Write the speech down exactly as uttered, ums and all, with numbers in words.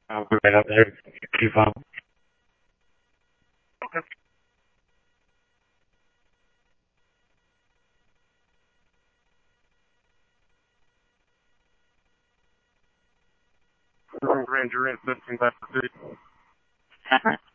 I'll be right up there. Keep on. Okay. Ranger in fifteen, that's the city.